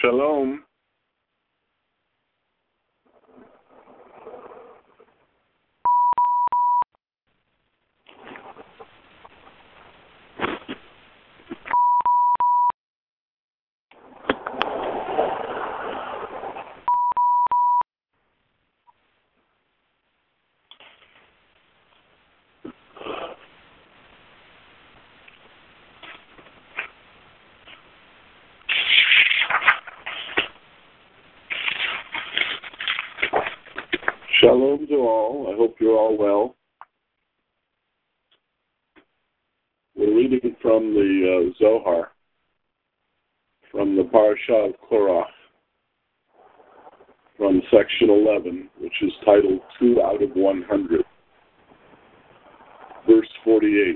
Shalom. Shalom to all. I hope you're all well. We're reading from the Zohar, from the Parsha of Korach, from section 11, which is titled 2 out of 100, verse 48.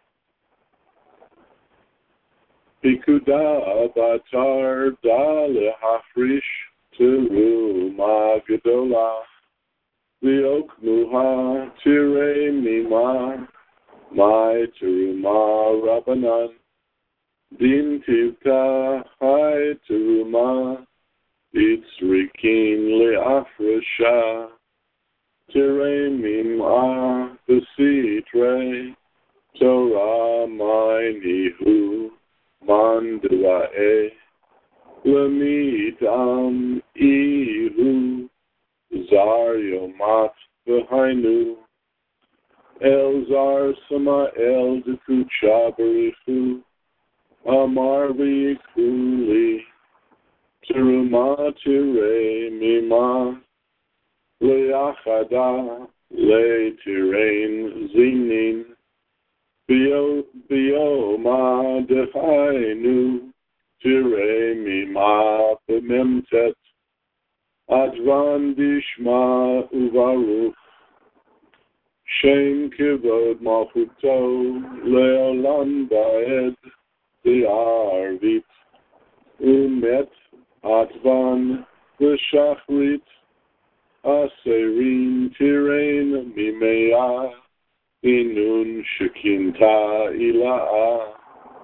Pikuda batar da lehafrish teruma gedola. V'okmuha tirei mima, mai teruma rabbanan, din tivta hai teruma, itzrikin le'afresha, tirei mima v'sitre, Torah mai nihu, mandelae, lemidam ihu, Zar yomat v'hainu, El zar sama el dekucha barichu, Amar v'yikuli, Teruma tirei mima, Le'achada, le'tirein zinin, B'yoma dechainu, Tirei mima b'memtet, Advan dishma uvaruch, Shem kivod malchuto, leolam ba'ed, de'arvit, umet, Advan, v'shachrit, aserin, tirein, mimea, inun shekinta ila'a,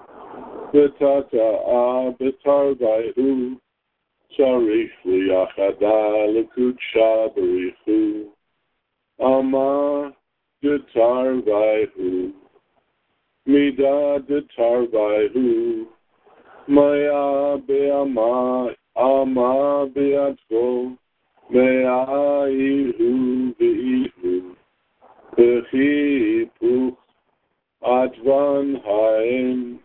betata'a, betarvaihu, Sarich liyachada lekutsha barichu, Ama detarvaihu, Mida detarvaihu, Maya be'ama, Ama be'atvo, Mea ihu ve'ihu, Vechi puch, Advan haem.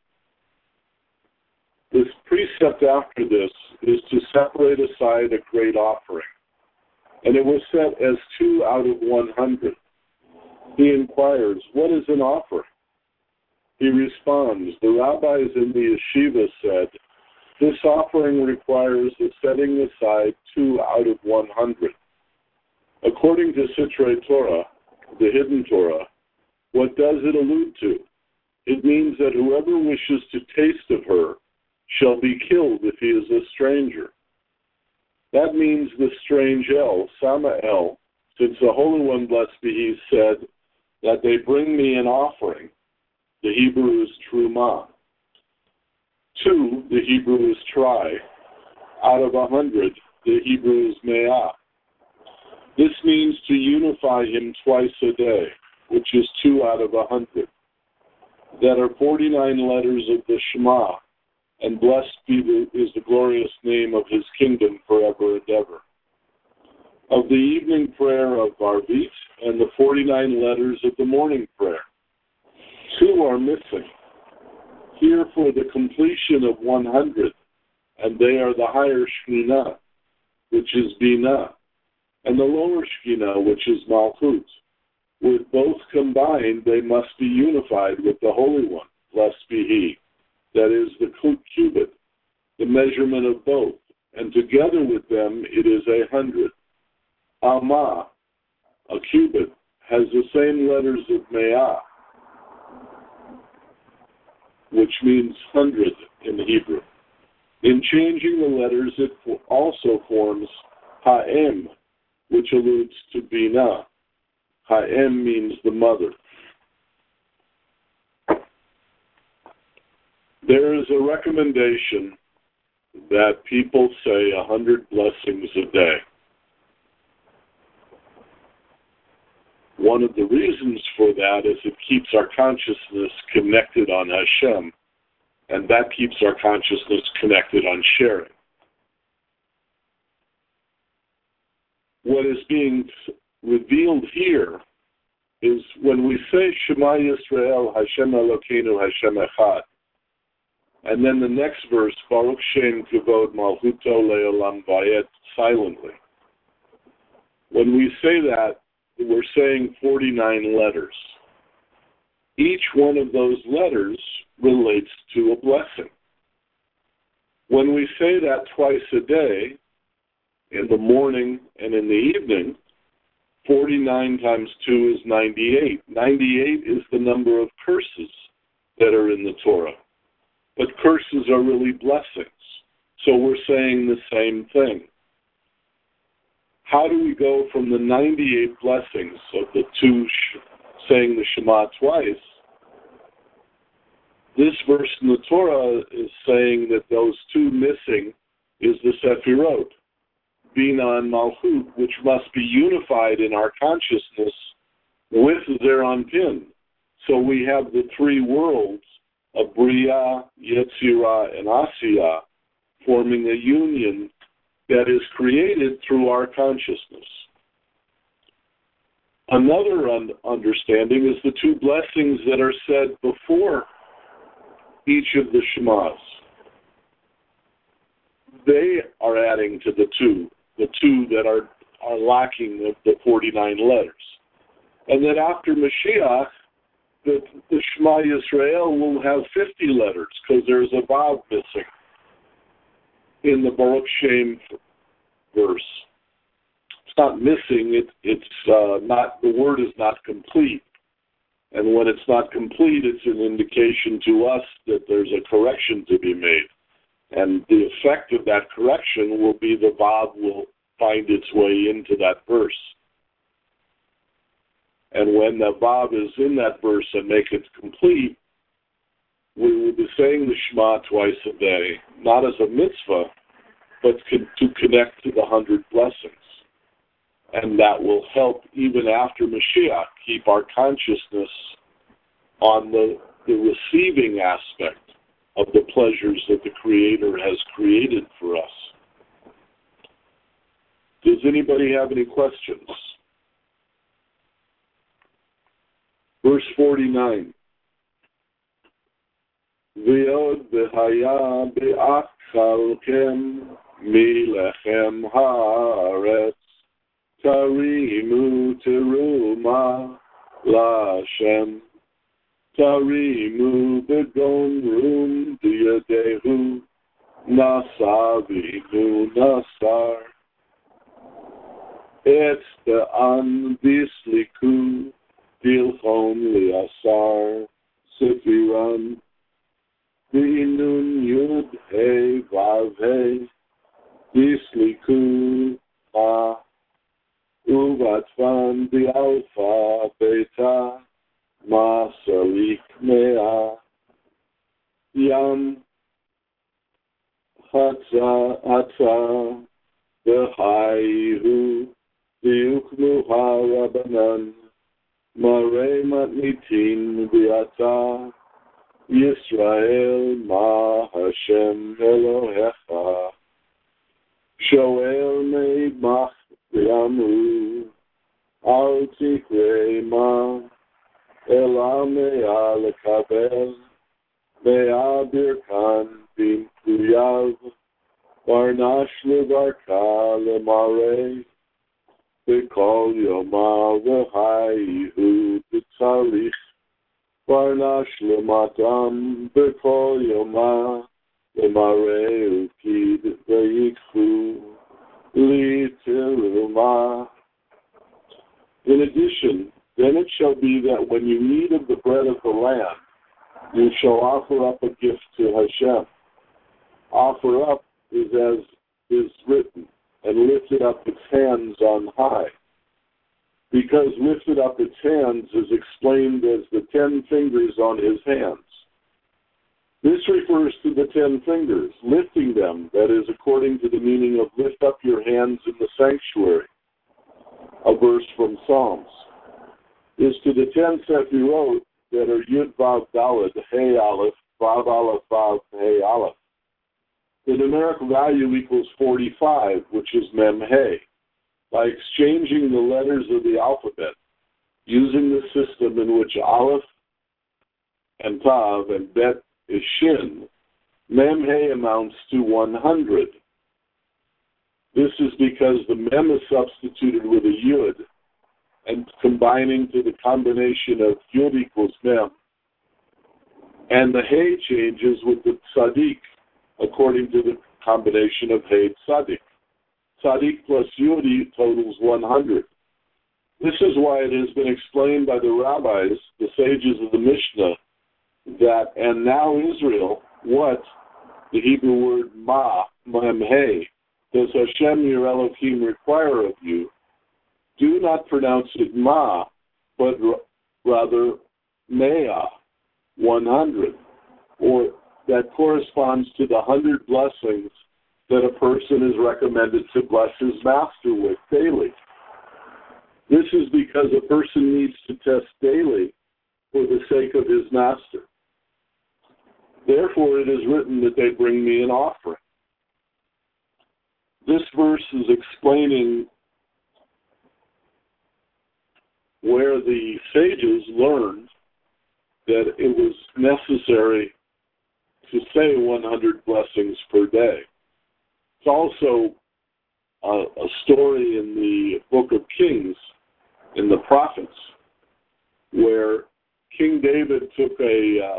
This precept after this is to separate aside a great offering, and it was set as 2 out of 100. He inquires, what is an offering? He responds, the rabbis in the yeshiva said, this offering requires the setting aside 2 out of 100. According to Sitrei Torah, the hidden Torah, what does it allude to? It means that whoever wishes to taste of her shall be killed if he is a stranger. That means the strange El, Samael, since the Holy One, blessed be He, said that they bring me an offering. The Hebrew is truma. 2, the Hebrew is try. Out of 100, the Hebrew is me'ah. This means to unify Him twice a day, which is 2 out of 100. That are 49 letters of the Shema, and blessed is the glorious name of His kingdom forever and ever. Of the evening prayer of Arvit and the 49 letters of the morning prayer. 2 are missing. Here for the completion of 100, and they are the higher Shekhinah, which is Binah, and the lower Shekhinah, which is Malchut. With both combined, they must be unified with the Holy One, blessed be He. That is the cubit, the measurement of both, and together with them it is 100. Amma, a cubit, has the same letters of Me'ah, which means 100 in Hebrew. In changing the letters, it also forms Ha'em, which alludes to Binah. Ha'em means the mother. There is a recommendation that people say 100 blessings a day. One of the reasons for that is it keeps our consciousness connected on Hashem, and that keeps our consciousness connected on sharing. What is being revealed here is when we say Shema Yisrael, Hashem Elokeinu, Hashem Echad, and then the next verse, Baruch Shem Kavod Malchuto Le'olam Vayet, silently. When we say that, we're saying 49 letters. Each one of those letters relates to a blessing. When we say that twice a day, in the morning and in the evening, 49 times 2 is 98. 98 is the number of curses that are in the Torah. But curses are really blessings. So we're saying the same thing. How do we go from the 98 blessings of the two saying the Shema twice? This verse in the Torah is saying that those two missing is the Sefirot, Bina and Malchut, which must be unified in our consciousness with Zeir Anpin. So we have the three worlds of Bria, Yetzirah, and Asiyah forming a union that is created through our consciousness. Another understanding is the two blessings that are said before each of the Shemas. They are adding to the two that are lacking the 49 letters. And then after Mashiach, the Shema Yisrael will have 50 letters because there's a Vav missing in the Baruch Shem verse. It's not missing, it's not, the word is not complete. And when it's not complete, it's an indication to us that there's a correction to be made. And the effect of that correction will be the Vav will find its way into that verse. And when the Vav is in that verse and make it complete, we will be saying the Shema twice a day, not as a mitzvah, but to connect to the 100 blessings. And that will help, even after Mashiach, keep our consciousness on the receiving aspect of the pleasures that the Creator has created for us. Does anybody have any questions? Verse 49. V'yod v'haya be'achalkem milechem haaretz tarimu teruma la'Hashem tarimu b'gomrum diyadehu nasa v'inu nasar etz be'an bisliku Dilchon liasar sefiran v'inun yud he vav he disliku ha uvatvan bi'alfa beta masalik mea yam hatza v'chayhu v'yukmu harabanan Marei matnitin v'ata Yisrael ma Hashem Elohecha Shoel me'imach v'yamru Al tikrei ma Ela me'a lekabel Me'a birkan b'mkuyav Varnash levarka lemarei B'kol yoma v'hayhu b'tzarich Varnash l'matam b'kol yoma L'mareu kid v'yikhu l'tiruma. In addition, then it shall be that when you eat of the bread of the land, you shall offer up a gift to Hashem. Offer up is as is written, and lifted up its hands on high. Because lifted up its hands is explained as the 10 fingers on his hands. This refers to the 10 fingers, lifting them, that is, according to the meaning of lift up your hands in the sanctuary, a verse from Psalms, is to the 10 Sefirot that are Yud Vav Daled, Hey Aleph, Vav Aleph, Vav, Hey Aleph. The numeric value equals 45, which is Mem Hey. By exchanging the letters of the alphabet, using the system in which Aleph and Tav and Bet is Shin, Mem Hey amounts to 100. This is because the Mem is substituted with a Yud and combining to the combination of Yud equals Mem. And the Hey changes with the Tzadik according to the combination of Hey Tzadik. Tzadik plus Yud totals 100. This is why it has been explained by the rabbis, the sages of the Mishnah, that, and now Israel, what the Hebrew word ma, mem hey, does Hashem your Elohim require of you? Do not pronounce it ma, but rather mea, 100, or that corresponds to the 100 blessings that a person is recommended to bless his master with daily. This is because a person needs to test daily for the sake of his master. Therefore, it is written that they bring me an offering. This verse is explaining where the sages learned that it was necessary to say 100 blessings per day. It's also a story in the Book of Kings, in the prophets, where King David took a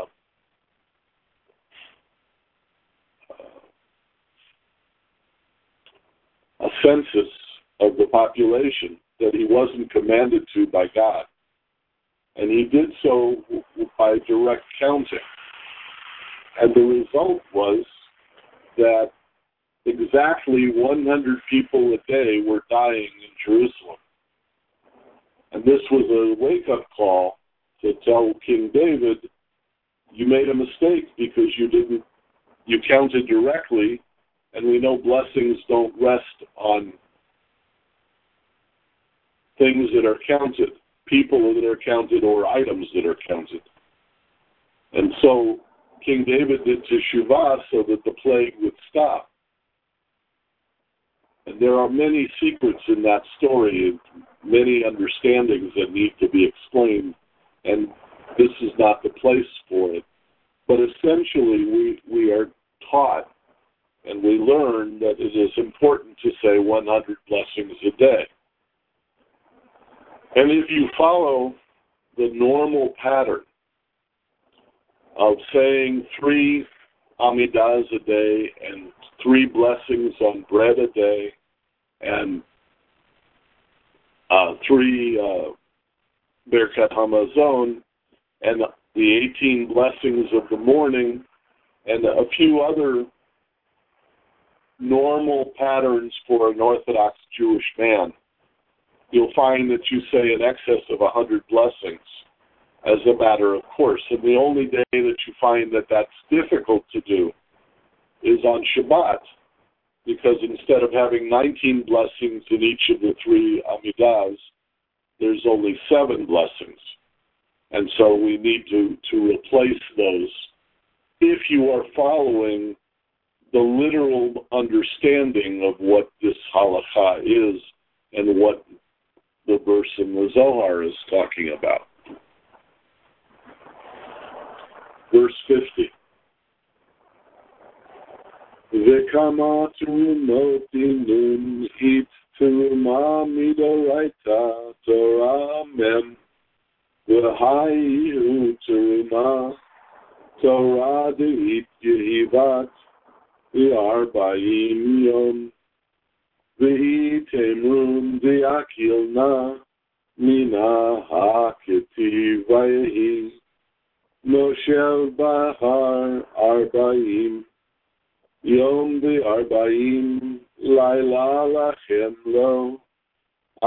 census of the population that he wasn't commanded to by God. And he did so by direct counting. And the result was that exactly 100 people a day were dying in Jerusalem. And this was a wake-up call to tell King David, you made a mistake because you counted directly, and we know blessings don't rest on things that are counted, people that are counted, or items that are counted. And so King David did teshuvah so that the plague would stop. And there are many secrets in that story, many understandings that need to be explained, and this is not the place for it. But essentially, we are taught and we learn that it is important to say 100 blessings a day. And if you follow the normal pattern of saying 3 Amidas a day and 3 blessings on bread a day and 3 Birkat Hamazon and the 18 blessings of the morning and a few other normal patterns for an Orthodox Jewish man, you'll find that you say in excess of 100 blessings as a matter of course. And the only day that you find that that's difficult to do is on Shabbat, because instead of having 19 blessings in each of the 3 Amidas, there's only 7 blessings. And so we need to replace those if you are following the literal understanding of what this halakha is and what the verse in the Zohar is talking about. Verse 50. V'kama terumot inun it teruma midoraita Torah mem v'hayihu teruma Torah de'it yehivat v'arba'im yom v'hitemrum de'akilna mina ha'ketiv v'yehi Moshel Bahar Arba'im Yom Arba'im Laila Lachem Lo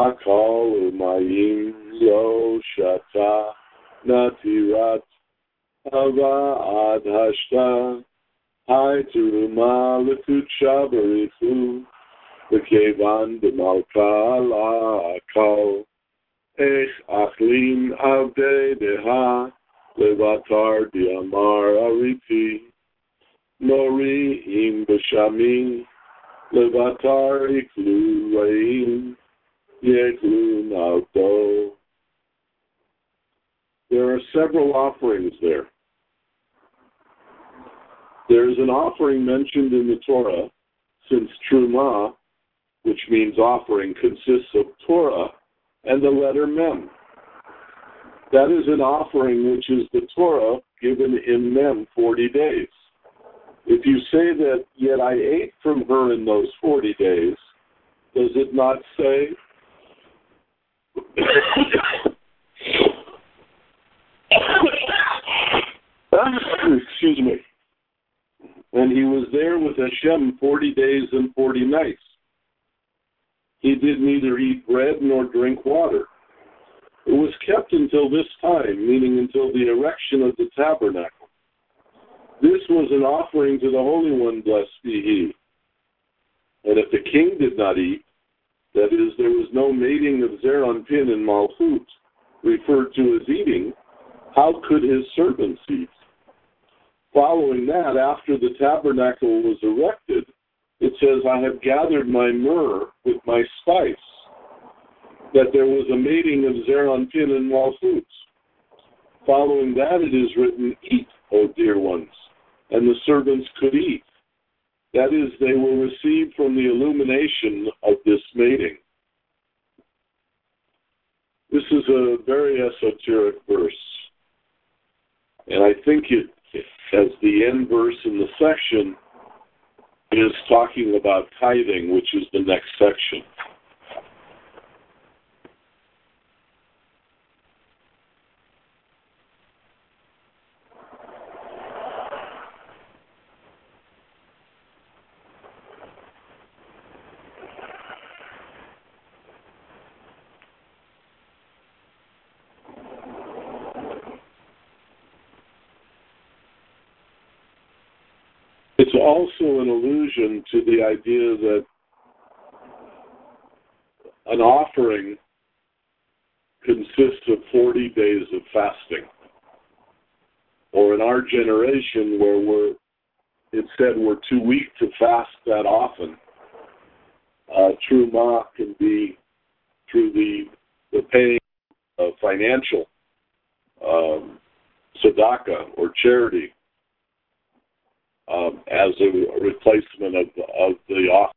Akol Umayim Lo Shata Natirat Hava ad hashta, hai teruma l'kudsha barichu, v'kevan b'malka la'akal, ech achlim avdei deha, levatar diamar ariti, nori im b'shami, levatar iklu reim, yeklu nalto. There are several offerings there. There is an offering mentioned in the Torah, since Truma, which means offering, consists of Torah and the letter Mem. That is an offering which is the Torah given in Mem 40 days. If you say that, yet I ate from her in those 40 days, does it not say, excuse me, and he was there with Hashem 40 days and 40 nights. He did neither eat bread nor drink water. It was kept until this time, meaning until the erection of the tabernacle. This was an offering to the Holy One, blessed be He. And if the king did not eat, that is, there was no mating of Zeranpin and Malchut, referred to as eating, how could his servants eat? Following that, after the tabernacle was erected, it says, I have gathered my myrrh with my spice, that there was a mating of Zeranpin and Malchut. Following that, it is written, eat, O dear ones, and the servants could eat. That is, they were received from the illumination of this mating. This is a very esoteric verse, and I think it, as the end verse in the section, is talking about tithing, which is the next section. It's also an allusion to the idea that an offering consists of 40 days of fasting. Or in our generation, where it said we're too weak to fast that often, Truma can be through the paying of financial tzedakah or charity, as a replacement of the offering.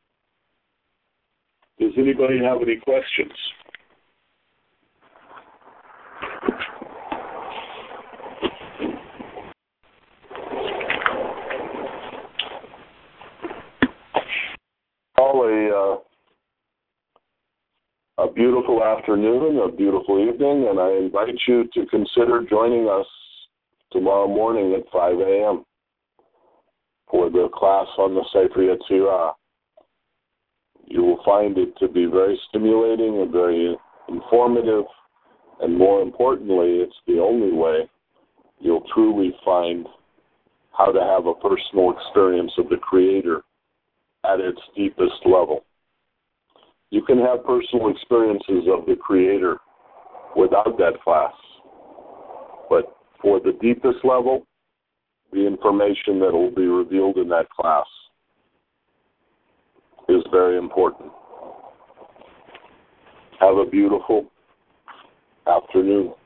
Does anybody have any questions? A beautiful afternoon, a beautiful evening, and I invite you to consider joining us tomorrow morning at 5 a.m. for the class on the Sefer Yetzirah. You will find it to be very stimulating and very informative, and more importantly, it's the only way you'll truly find how to have a personal experience of the Creator at its deepest level. You can have personal experiences of the Creator without that class, but for the deepest level, the information that will be revealed in that class is very important. Have a beautiful afternoon.